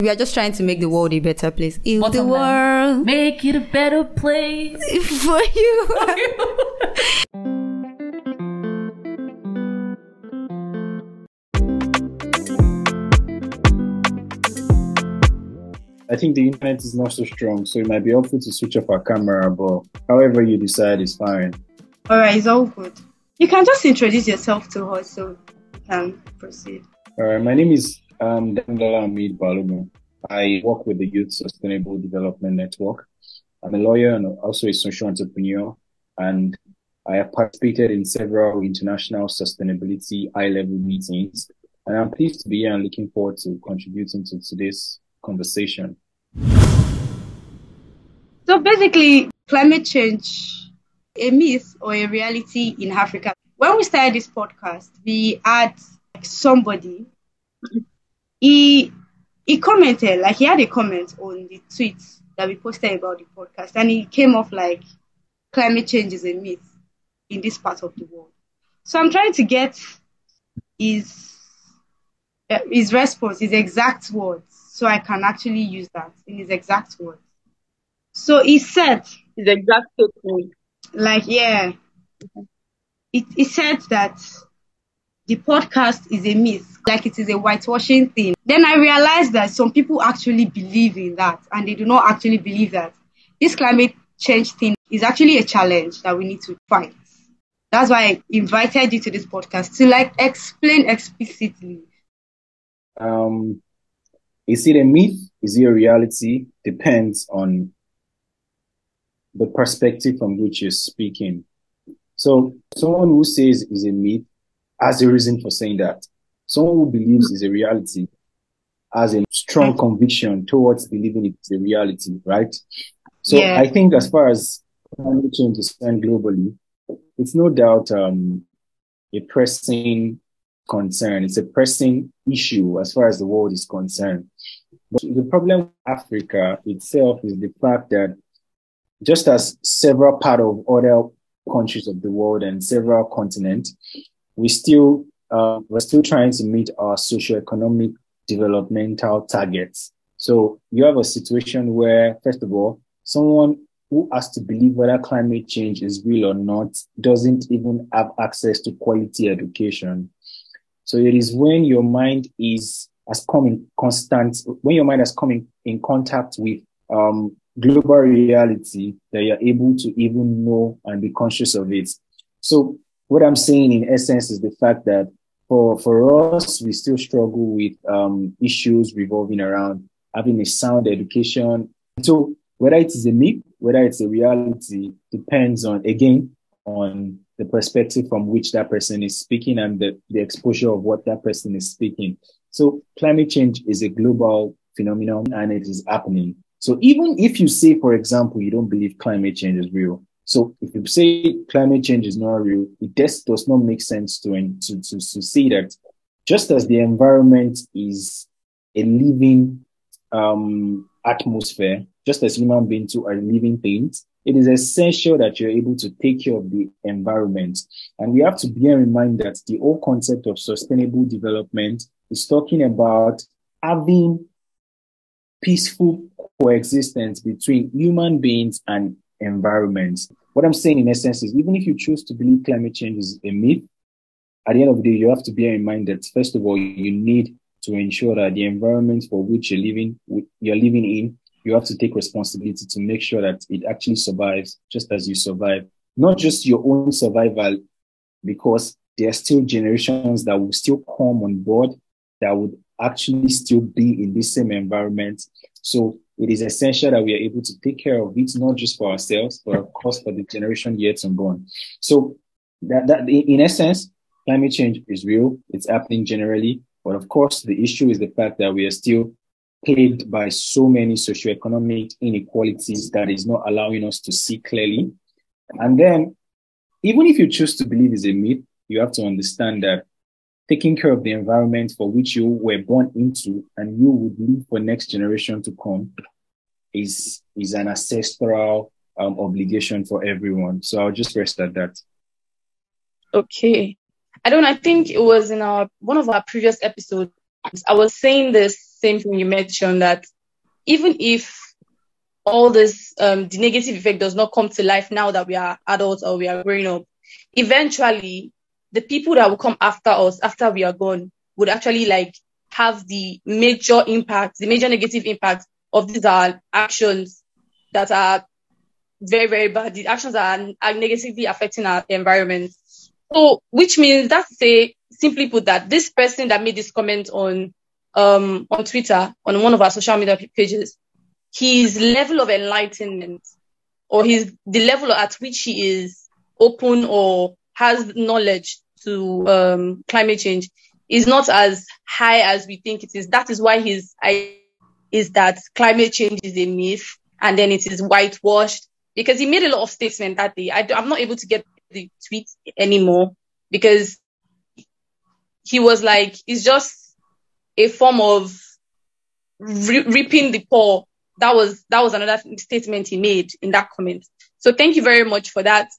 We are just trying to make the world a better place. Heal the Bottom line, world. make it a better place. For you. I think the internet is not so strong, so it might be helpful to switch off our camera, but however you decide is fine. All right, it's all good. You can just introduce yourself to us so we can proceed. All right, my name is Damdala Hamid Balogun. I work with the Youth Sustainable Development Network. I'm a lawyer and also a social entrepreneur, and I have participated in several international sustainability high-level meetings, and I'm pleased to be here and looking forward to contributing to today's conversation. So basically, climate change, a myth or a reality in Africa. When we started this podcast, we had somebody, he commented, he had a comment on the tweets that we posted about the podcast, and he came off like climate change is a myth in this part of the world. So I'm trying to get his response, his exact words, so I can actually use that in his exact words. So he said, his exact statement. He said that the podcast is a myth, like it is a whitewashing thing. Then I realized that some people actually believe in that, and they do not actually believe that this climate change thing is actually a challenge that we need to fight. That's why I invited you to this podcast to explain explicitly. Is it a myth? Is it a reality? Depends on the perspective from which you're speaking. So someone who says is a myth has a reason for saying that. Someone who believes is a reality has a strong conviction towards believing it's a reality, right? So yeah. I think as far as climate change is concerned globally, it's no doubt a pressing concern. It's a pressing issue as far as the world is concerned. But the problem with Africa itself is the fact that just as several parts of other countries of the world and several continents, we're still trying to meet our socioeconomic developmental targets. So you have a situation where, first of all, someone who has to believe whether climate change is real or not doesn't even have access to quality education. So it is when your mind has come in contact with global reality that you're able to even know and be conscious of it. So what I'm saying in essence is the fact that for us, we still struggle with issues revolving around having a sound education. So whether it is a myth, whether it's a reality, depends on the perspective from which that person is speaking and the exposure of what that person is speaking. So climate change is a global phenomenon and it is happening. So even if you say, for example, you don't believe climate change is real. So if you say climate change is not real, it does not make sense to say that just as the environment is a living atmosphere, just as human beings are living things, it is essential that you're able to take care of the environment. And we have to bear in mind that the whole concept of sustainable development is talking about having peaceful coexistence between human beings and environments. What I'm saying in essence is even if you choose to believe climate change is a myth, at the end of the day, you have to bear in mind that first of all, you need to ensure that the environment for which you're living in, you have to take responsibility to make sure that it actually survives just as you survive. Not just your own survival, because there are still generations that will still come on board that would actually still be in this same environment. So it is essential that we are able to take care of it, not just for ourselves, but of course for the generation yet unborn. So that in essence, climate change is real. It's happening generally. But of course, the issue is the fact that we are still plagued by so many socioeconomic inequalities that is not allowing us to see clearly. And then, even if you choose to believe is a myth, you have to understand that taking care of the environment for which you were born into and you would leave for next generation to come is an ancestral obligation for everyone. So I'll just rest at that. Okay. I think it was in one of our previous episodes, I was saying this same thing you mentioned, that even if all this, the negative effect does not come to life now that we are adults or we are growing up, eventually the people that will come after us, after we are gone, would actually like have the major impact, the major negative impact of these actions that are very, very bad. The actions are negatively affecting our environment. So, which means that's to say, simply put, that this person that made this comment on Twitter, on one of our social media pages, his level of enlightenment, or the level at which he is open or has knowledge to climate change is not as high as we think it is. That is why his idea is that climate change is a myth and then it is whitewashed, because he made a lot of statements that day. I'm not able to get the tweet anymore because he was like, it's just a form of reaping the poor. That was another statement he made in that comment. So thank you very much for that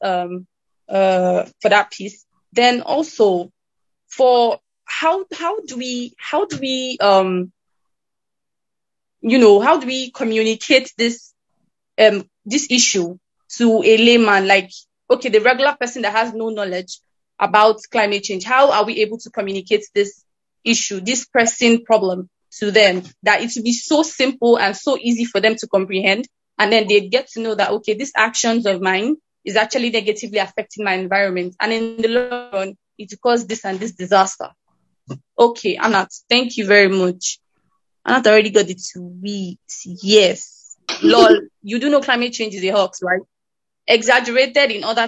piece. Then also for how do we communicate this issue to a layman, like, okay, the regular person that has no knowledge about climate change? How are we able to communicate this issue, this pressing problem, to them, that it will be so simple and so easy for them to comprehend, and then they get to know that, okay, these actions of mine is actually negatively affecting my environment, and in the long run, it will cause this and this disaster. Okay, Anat, thank you very much. Anat already got the tweet. Yes. Lol, you do know climate change is a hoax, right? Exaggerated in order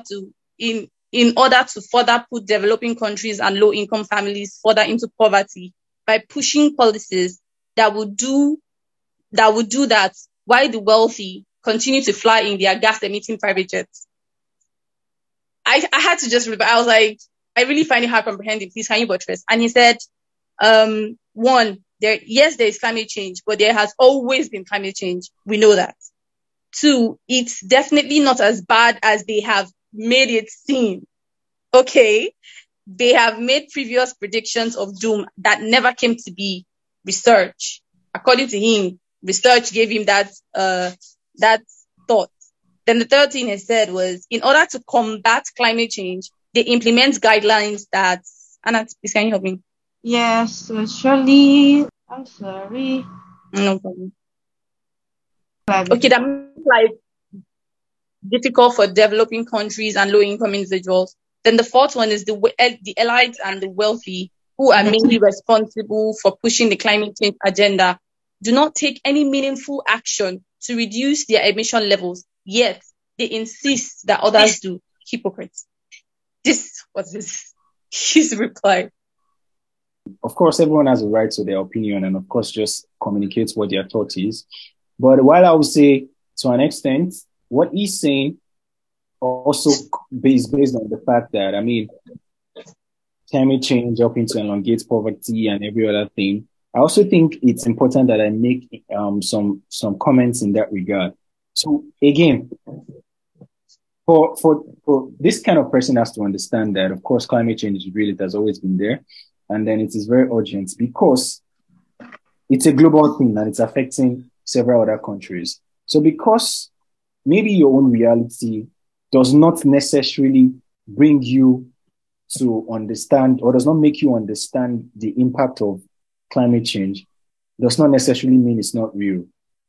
to further put developing countries and low-income families further into poverty by pushing policies that would do that while the wealthy continue to fly in their gas-emitting private jets. I had to just reply. I was like, I really find it hard comprehending. Please, can you buttress? And he said, one, there is climate change, but there has always been climate change. We know that. Two, it's definitely not as bad as they have made it seem. Okay? They have made previous predictions of doom that never came to be research. According to him, research gave him that thought. Then the third thing he said was, in order to combat climate change, they implement guidelines that... Anna, please, can you help me? Yes, surely. I'm sorry. No problem. Okay, that makes life difficult for developing countries and low-income individuals. Then the fourth one is the elites and the wealthy, who are mainly responsible for pushing the climate change agenda, do not take any meaningful action to reduce their emission levels, yet they insist that others do. Hypocrites. This was his reply. Of course, everyone has a right to their opinion and, of course, just communicate what their thought is. But while I would say, to an extent, what he's saying also based on the fact that, I mean, climate change helping to elongate poverty and every other thing, I also think it's important that I make some comments in that regard. So again, for this kind of person has to understand that, of course, climate change is real. It has always been there. And then it is very urgent because it's a global thing and it's affecting several other countries. So because maybe your own reality does not necessarily bring you to understand or does not make you understand the impact of climate change, does not necessarily mean it's not real.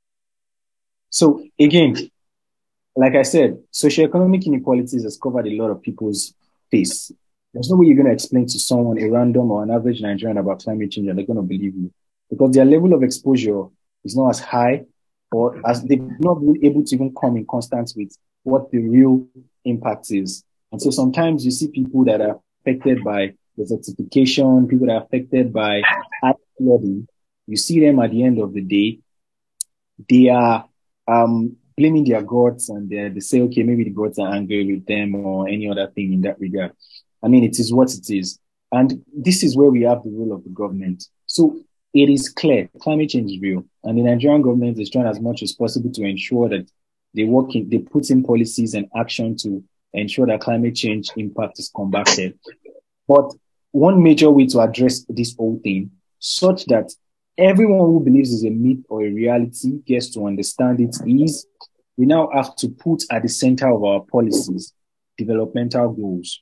So again, like I said, socioeconomic inequalities has covered a lot of people's face. There's no way you're going to explain to someone, a random or an average Nigerian, about climate change and they're going to believe you because their level of exposure is not as high or as they've not been able to even come in constant with what the real impact is. And so sometimes you see people that are affected by desertification, people that are affected by ice flooding. You see them at the end of the day, they are blaming their gods and they say, okay, maybe the gods are angry with them or any other thing in that regard. I mean, it is what it is. And this is where we have the role of the government. So it is clear climate change is real. And the Nigerian government is trying as much as possible to ensure that they put in policies and action to ensure that climate change impact is combated. But one major way to address this whole thing, such that everyone who believes it's a myth or a reality gets to understand it is we now have to put at the center of our policies developmental goals.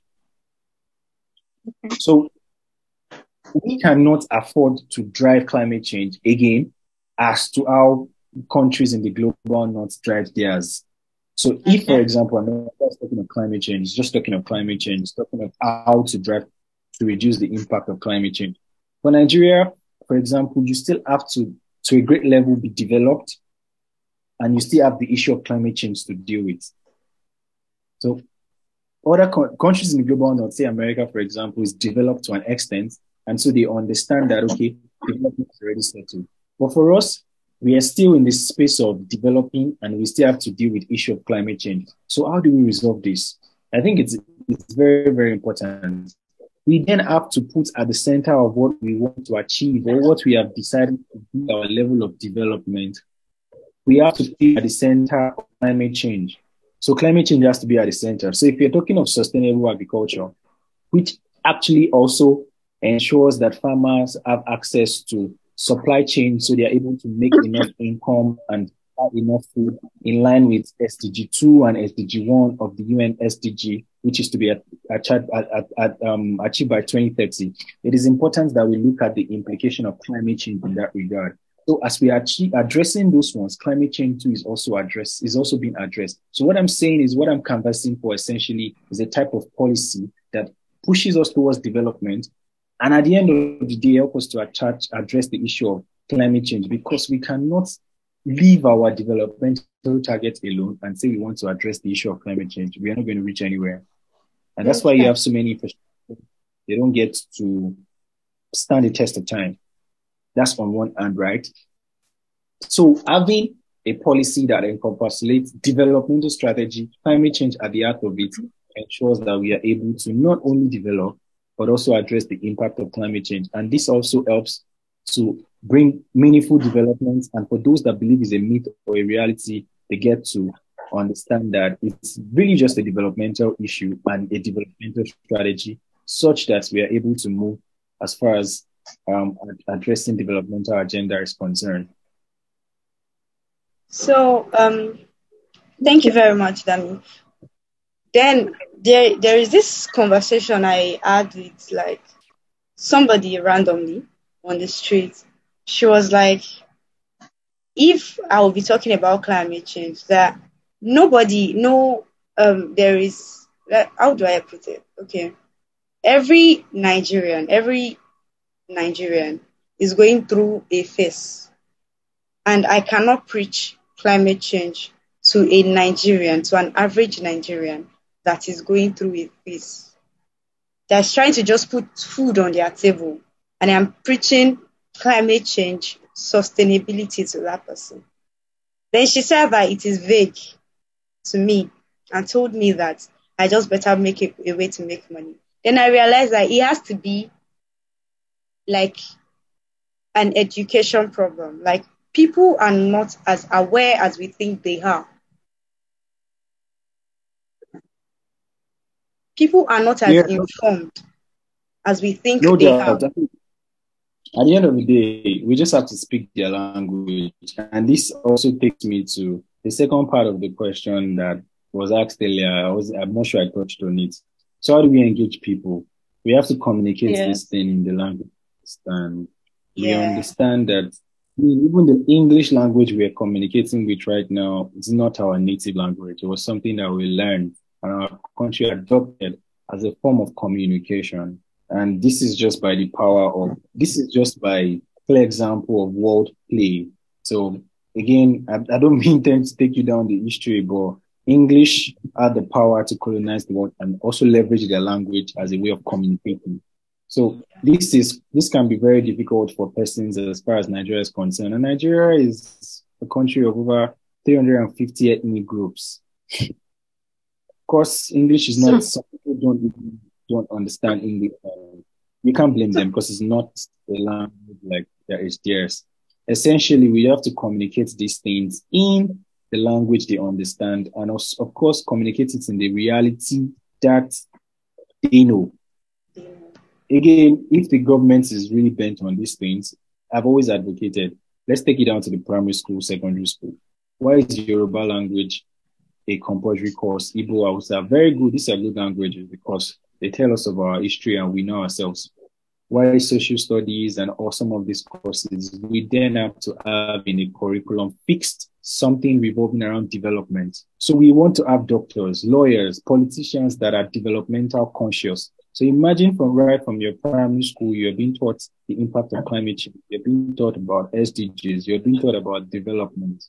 So we cannot afford to drive climate change again as to how countries in the global north drive theirs. So if, for example, I'm not just talking of climate change, just talking of climate change, talking of how to drive to reduce the impact of climate change. For Nigeria, for example, you still have to a great level, be developed, and you still have the issue of climate change to deal with. So other countries in the global north, say America, for example, is developed to an extent, and so they understand that, okay, development is already settled. But for us, we are still in this space of developing, and we still have to deal with the issue of climate change. So how do we resolve this? I think it's very, very important. We then have to put at the center of what we want to achieve or what we have decided to be our level of development. We have to be at the center of climate change. So climate change has to be at the center. So if you're talking of sustainable agriculture, which actually also ensures that farmers have access to supply chain so they are able to make enough income and have enough food in line with SDG 2 and SDG 1 of the UN SDG, which is to be achieved by 2030. It is important that we look at the implication of climate change in that regard. So as we are addressing those ones, climate change too is also being addressed. So what I'm saying is what I'm canvassing for essentially is a type of policy that pushes us towards development. And at the end of the day, help us to address the issue of climate change, because we cannot leave our developmental targets alone and say we want to address the issue of climate change. We are not going to reach anywhere. And that's why you have so many, they don't get to stand the test of time. That's on one hand, right? So having a policy that encapsulates developmental strategy, climate change at the heart of it, ensures that we are able to not only develop, but also address the impact of climate change. And this also helps to bring meaningful developments. And for those that believe it's a myth or a reality, they get to understand that it's really just a developmental issue and a developmental strategy such that we are able to move as far as addressing developmental agenda is concerned. So, thank you very much, Dami. Then there is this conversation I had with like somebody randomly on the street. She was like, if I will be talking about climate change, that there is, how do I put it? Okay. Every Nigerian is going through a phase. And I cannot preach climate change to a Nigerian, to an average Nigerian that is going through a phase. That's trying to just put food on their table. And I'm preaching climate change sustainability to that person. Then she said that it is vague to me and told me that I just better make a way to make money. Then I realized that it has to be like an education problem. Like people are not as aware as we think they are. People are not as informed as we think they are. At the end of the day, we just have to speak their language. And this also takes me to the second part of the question that was asked earlier. I'm not sure I touched on it. So how do we engage people? We have to communicate this thing in the language. And we understand that even the English language we are communicating with right now is not our native language. It was something that we learned and our country adopted as a form of communication. And this is just by clear example of world play. So again, I don't mean them to take you down the history, but English had the power to colonize the world and also leverage their language as a way of communicating. So this can be very difficult for persons as far as Nigeria is concerned. And Nigeria is a country of over 350 ethnic groups. Of course, English is not, some people don't understand English. You can't blame them because it's not a language like theirs. Essentially, we have to communicate these things in the language they understand, and also, of course, communicate it in the reality that they know. Again, if the government is really bent on these things, I've always advocated, let's take it down to the primary school, secondary school. Why is Yoruba language a compulsory course? Igbo, Hausa, very good. These are good languages because they tell us of our history and we know ourselves. Why social studies and all some of these courses, we then have to have in a curriculum fixed something revolving around development. So we want to have doctors, lawyers, politicians that are developmental conscious. So imagine from your primary school, you're being taught the impact of climate change. You're being taught about SDGs. You're being taught about development.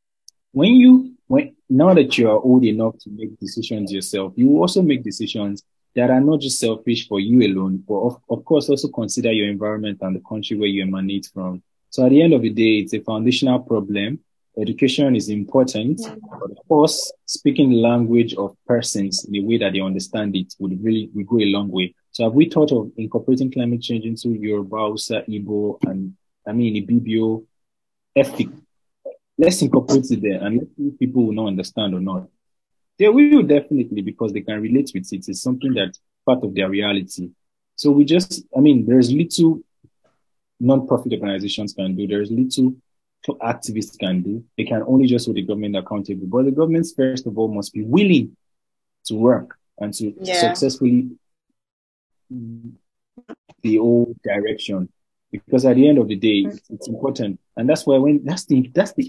Now that you are old enough to make decisions yourself, you also make decisions that are not just selfish for you alone, but of course also consider your environment and the country where you emanate from. So at the end of the day, it's a foundational problem. Education is important, but of course, speaking the language of persons in a way that they understand it will go a long way. So have we thought of incorporating climate change into Yoruba, Hausa, Igbo, and Ibibio, ethic? Let's incorporate it there and let's see if people will not understand or not. They will definitely, because they can relate with it. It's something that's part of their reality. So there's little non-profit organizations can do. There's little activists can do. They can only just hold the government accountable. But the governments, first of all, must be willing to work and to successfully the old direction. Because at the end of the day, it's important. And that's why that's the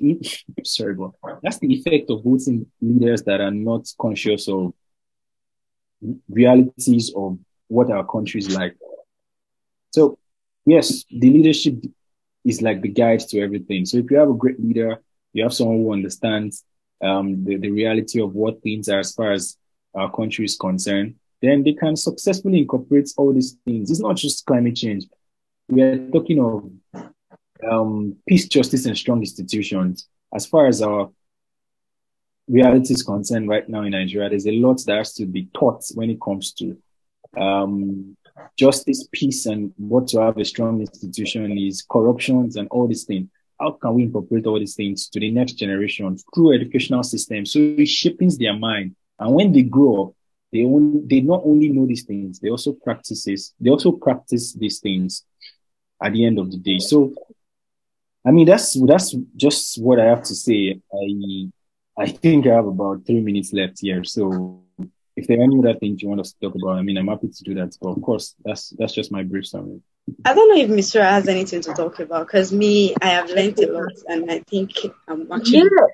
effect of voting leaders that are not conscious of realities of what our country is like. So yes, the leadership is like the guide to everything. So if you have a great leader, you have someone who understands the reality of what things are as far as our country is concerned, then they can successfully incorporate all these things. It's not just climate change. We are talking of peace, justice, and strong institutions. As far as our reality is concerned right now in Nigeria, there's a lot that has to be taught when it comes to justice, peace, and what to have a strong institution is, corruptions and all these things. How can we incorporate all these things to the next generation through educational systems? So it shapes their mind. And when they grow up, they not only know these things, they also practice these things at the end of the day. So, that's just what I have to say. I think I have about 3 minutes left here. So if there are any other things you want us to talk about, I'm happy to do that. But of course, that's just my brief summary. I don't know if Mr. has anything to talk about, because I have learned a lot, and I think I'm actually... Yeah.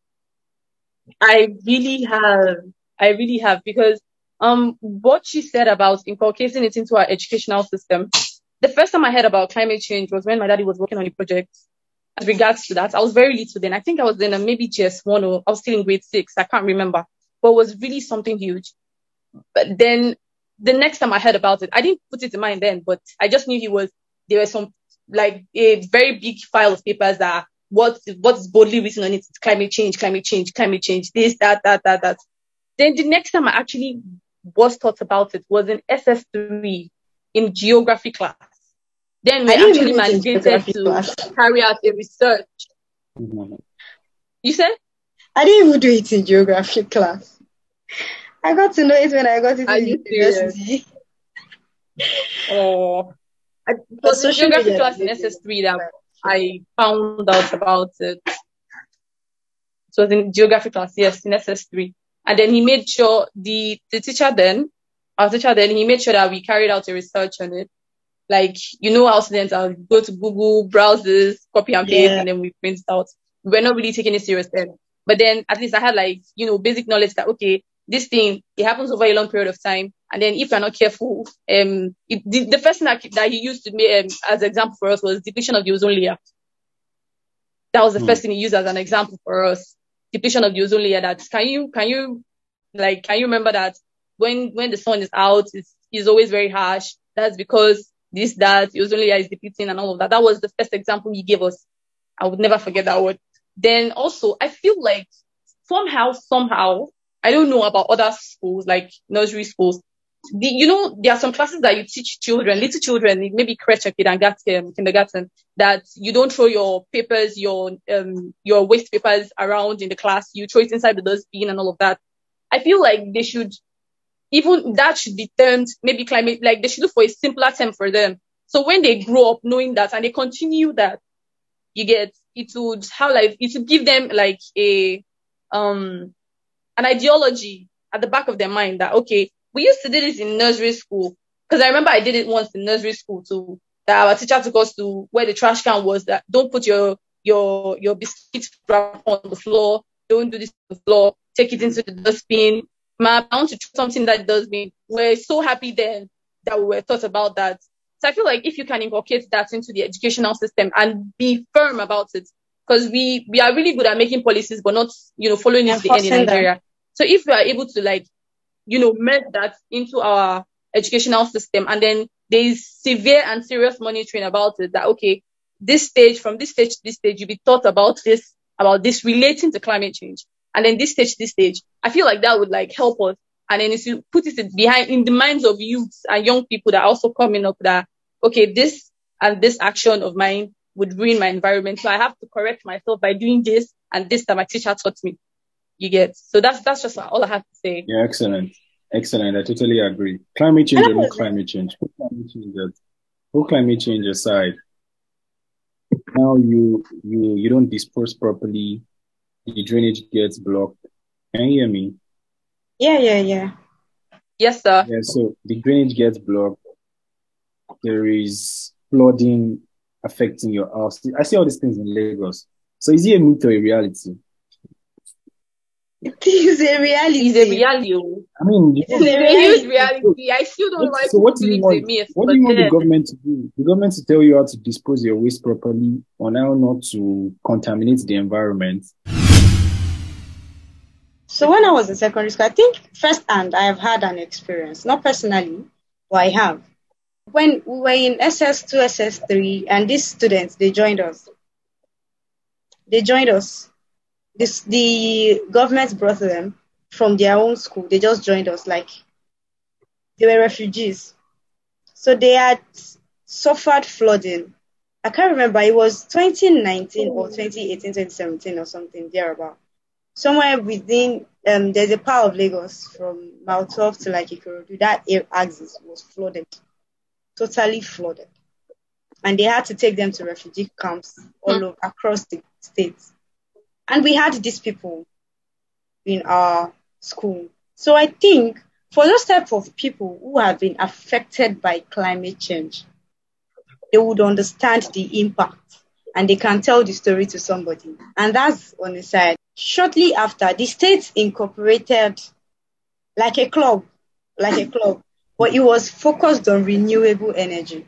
I really have, because what she said about inculcating it into our educational system, the first time I heard about climate change was when my daddy was working on a project as regards to that. I was very little then. I think I was in maybe GS1 or I was still in grade 6. I can't remember. But it was really something huge. But then the next time I heard about it, I didn't put it in mind then, but I just knew there was some, like a very big file of papers that what's boldly written on it is climate change, this, that. Then the next time I actually was taught about it was in SS3 in geography class. Then we actually mandated to carry out a research. Mm-hmm. You said? I didn't even do it in geography class. I got to know it when I got into university. Oh, it was in geography class in SS3 that I found out about it. It was in geography class, yes, in SS3. And then he made sure our teacher then, he made sure that we carried out a research on it. Like, how students are go to Google, browse this, copy and paste, and then we print it out. We were not really taking it serious then. But then at least I had basic knowledge that, okay, this thing, it happens over a long period of time. And then if you're not careful, the first thing that he used to make as an example for us was depletion of the ozone layer. That was the first thing he used as an example for us. Depletion of the ozone layer. That can you remember that when the sun is out, it's always very harsh. That's because the ozone layer is depleting and all of that. That was the first example he gave us. I would never forget that word. Then also, I feel like somehow, I don't know about other schools, like nursery schools. There are some classes that you teach children, little children, maybe creche kindergarten, that you don't throw your papers, your waste papers around in the class. You throw it inside the dustbin and all of that. I feel like they should, even that should be termed maybe climate, like they should look for a simpler term for them. So when they grow up knowing that and they continue that, it would give them like an ideology at the back of their mind that, okay, we used to do this in nursery school. Because I remember I did it once in nursery school too. That our teacher took us to where the trash can was, that don't put your biscuit wrap on the floor. Don't do this on the floor. Take it into the dustbin. I want to try something that does me. We're so happy then that we were taught about that. So I feel like if you can inculcate that into the educational system and be firm about it, because we are really good at making policies, but not, following it to the end in Nigeria. So if we are able to merge that into our educational system, and then there is severe and serious monitoring about it, that, okay, from this stage to this stage, you'll be taught about this relating to climate change. And then this stage, I feel like that would help us. And then if you put it behind in the minds of youths and young people that are also coming up, that, okay, this and this action of mine would ruin my environment. So I have to correct myself by doing this and this that my teacher taught me. You get? So that's just all I have to say. Yeah, excellent. I totally agree. Climate change or no climate change? Put climate change aside. Now you don't dispose properly. The drainage gets blocked. Can you hear me? Yeah. Yes, sir. Yeah, so the drainage gets blocked. There is flooding affecting your house. I see all these things in Lagos. So is it a myth or a reality? It is a reality. It's a reality. I mean, it is a reality. I still don't like so what do you want? it's a myth. What do you want the government to do? The government to tell you how to dispose your waste properly, or how not to contaminate the environment? So when I was in secondary school, I think firsthand I have had an experience, not personally, but I have. When we were in SS2, SS3, and these students, they joined us. The government brought them from their own school. They just joined us, like they were refugees. So they had suffered flooding. I can't remember, it was 2019 or 2018, 2017 or something thereabout. Somewhere within, there's a part of Lagos from Mile 12 to Ikorodu. That axis was flooded, totally flooded. And they had to take them to refugee camps all over across the states. And we had these people in our school. So I think for those type of people who have been affected by climate change, they would understand the impact and they can tell the story to somebody. And that's on the side. Shortly after, the states incorporated like a club, but it was focused on renewable energy.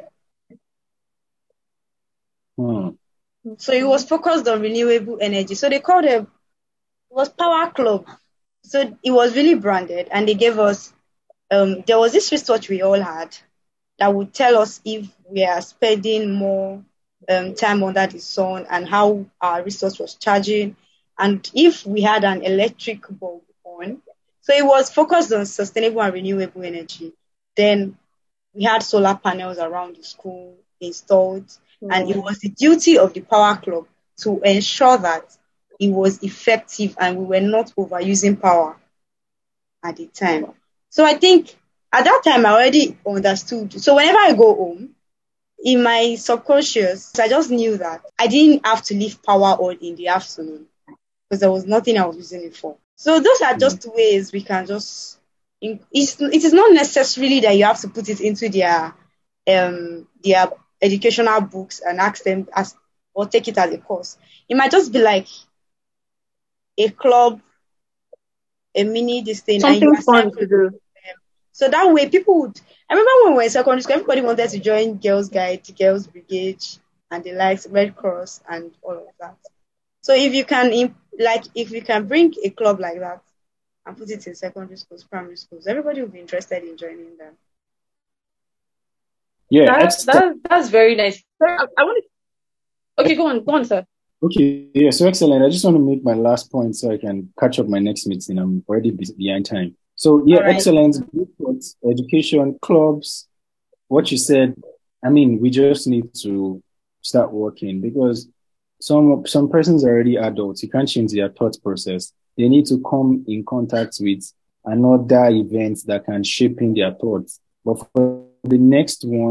So it was focused on renewable energy. So they called it was Power Club. So it was really branded, and they gave us, there was this research we all had that would tell us if we are spending more time under the sun and how our resource was charging, and if we had an electric bulb on. So it was focused on sustainable and renewable energy. Then we had solar panels around the school installed. And it was the duty of the Power Club to ensure that it was effective and we were not overusing power at the time. So I think at that time I already understood. So whenever I go home, in my subconscious, I just knew that I didn't have to leave power on in the afternoon because there was nothing I was using it for. So those are just ways we can just, it is not necessarily that you have to put it into their educational books and ask them or take it as a course. It might just be like a club, a mini this thing. Something fun to do. So that way people would, I remember when we were in secondary school, everybody wanted to join Girls Guide, Girls Brigade, and the likes, Red Cross and all of that. So if you can bring a club like that and put it in secondary schools, primary schools, everybody will be interested in joining them. Yeah, that's very nice. I want to. Okay, go on, sir. Okay, yeah, so excellent. I just want to make my last point so I can catch up my next meeting. I'm already behind time. So yeah, right. Excellent. Education, clubs, what you said. I mean, we just need to start working because some persons are already adults. You can't change their thought process. They need to come in contact with another event that can shape in their thoughts. But for the next one,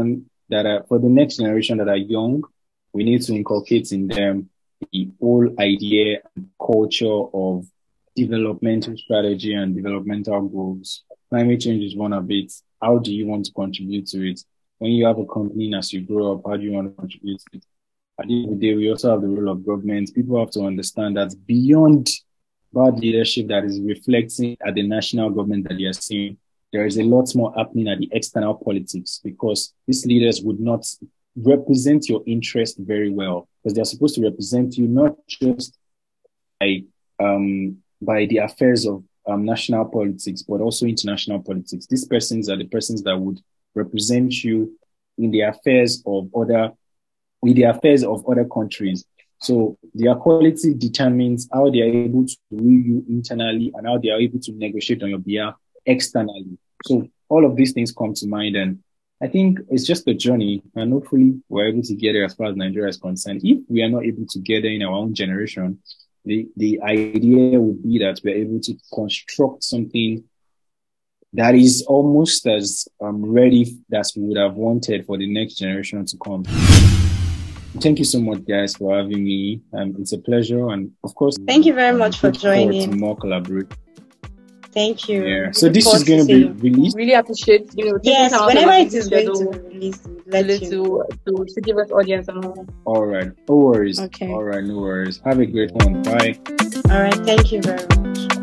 that are for the next generation that are young, we need to inculcate in them the whole idea and culture of developmental strategy and developmental goals. Climate change is one of it. How do you want to contribute to it? When you have a company and as you grow up, how do you want to contribute to it? At the end of the day, we also have the role of government. People have to understand that beyond bad leadership that is reflecting at the national government that they are seeing, there is a lot more happening at the external politics, because these leaders would not represent your interest very well, because they're supposed to represent you not just by the affairs of national politics, but also international politics. These persons are the persons that would represent you in the affairs of other countries. So their quality determines how they are able to rule you internally and how they are able to negotiate on your behalf externally. So all of these things come to mind, and I think it's just a journey, and hopefully we're able to get there as far as Nigeria is concerned. If we are not able to get there in our own generation, the idea would be that we're able to construct something that is almost as ready as we would have wanted for the next generation to come. Thank you so much, guys, for having me. It's a pleasure, and of course, thank you very much for joining. To more collaborate. Thank you. Yeah. So this is going to be released. Really appreciate, yes, whenever it is going to be released, let you to give us audience and all. All right. No worries. Okay. All right. No worries. Have a great one. Bye. All right. Thank you very much.